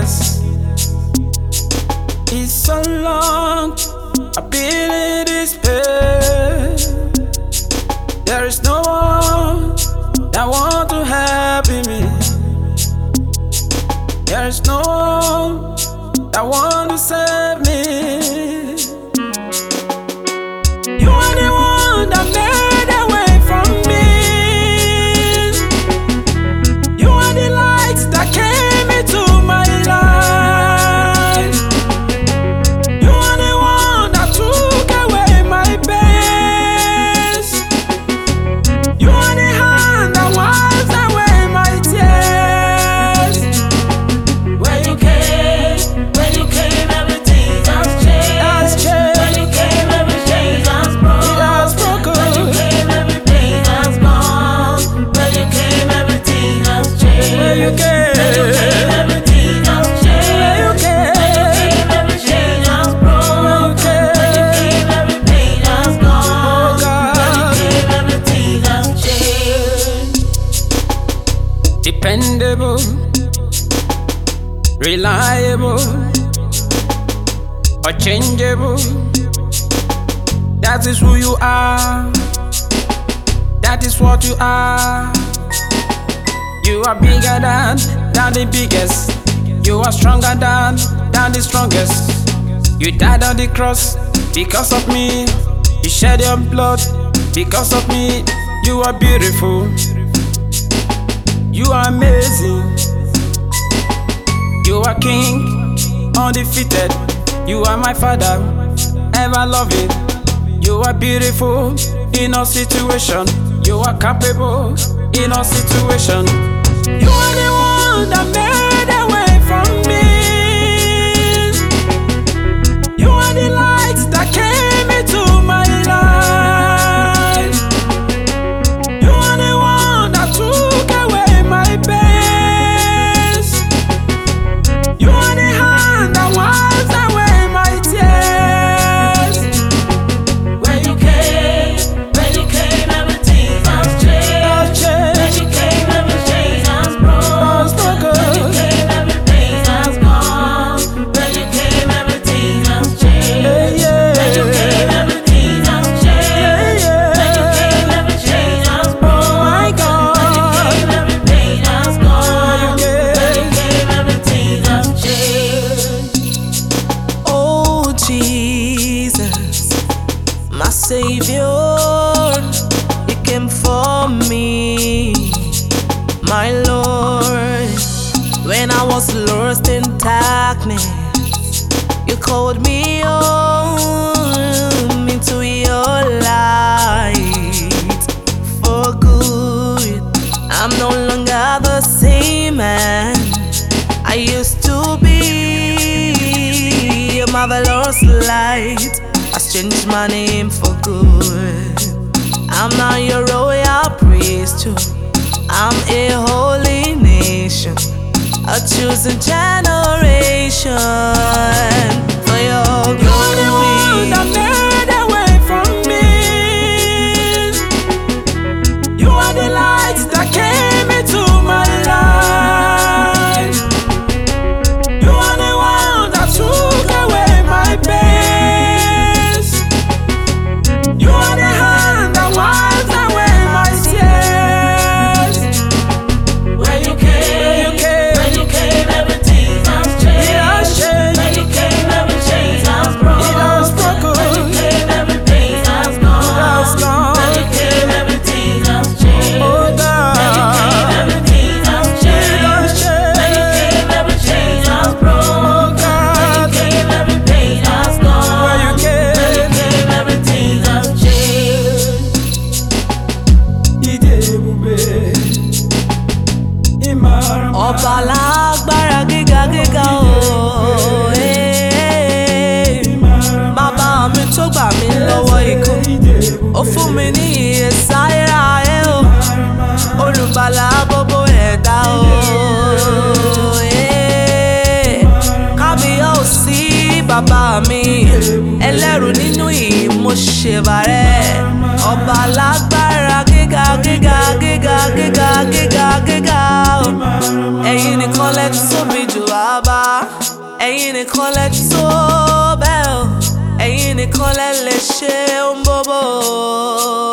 happiness. It's so long I've been in this pain. There is no one that want to help me. There is no one that want to save me. You are the one that made a way from me. You are the light that came into my life. You are the one that took away my pains. You are the hand that wipes away my tears. When you came, everything has changed. When you came, everything has broken. It has broken. When you came, everything has gone. When you came, everything has changed. When you came, everything has changed. When you came, everything has broken. When you came, everything has gone. When you came, everything has changed. Dependable, reliable, unchangeable. That is who you are. That is what you are. You are bigger than the biggest. You are stronger than the strongest. You died on the cross because of me. You shed your blood because of me. You are beautiful. You are amazing. You are king, undefeated. You are my father, ever loving. You are beautiful in all situation. You are capable in all situation. You are the one that made a way from me. You are the light that came into my life. You are the one that took away my pains. You are the hand that wipes away my tears. When you came, everything has changed. When you came, everything has broken. When you came, everything has gone. When you came, everything has changed. When you came, everything has changed. When you came, everything has broken. My God. When you came, everything has gone. When you came, everything has changed. Oh Jesus, my Savior, you came for me, my Lord. When I was lost in darkness, you called me home into your light for good. I'm no longer the same man I used to be. A marvelous light has changed my name for good. I'm now your royal priesthood. I'm a holy nation, a chosen generation for your You are the one that glory. made a way from me. You are the light that came into my life. You are the one that took away my pains. You are the hand that wipes away my tears. When you came, everything has changed. It has changed. When you came, everything has broken. It has broken. When you came, everything has gone. It has gone. When you came, everything has changed. Oh God. When you came, everything has changed. It has changed. When you came, everything has broken. Oh God. When you came, everything has gone. When you came, everything has changed. Ọba lágbára gíga gíga o. Bàbá mi tó gbà mí lọ́wọ́ ikú, ó fún mi ní ìyè sáyérayé o. Olùgbàlà gbogbo ẹ̀dá o. Kábíyèsí bàbá mi, ẹlẹ́rù nínú ìmúṣẹ̀bàrẹ̀. Ọba lágbára gíga gíga gíga gíga gíga gíga o. Ẹ̀yin nìkan lẹ tóbi jù bàbá. ẹ̀yin nìkan lẹ tó bẹ́ẹ̀ o, ẹ̀yin nìkan lẹ lè ṣe ohun gbogbo.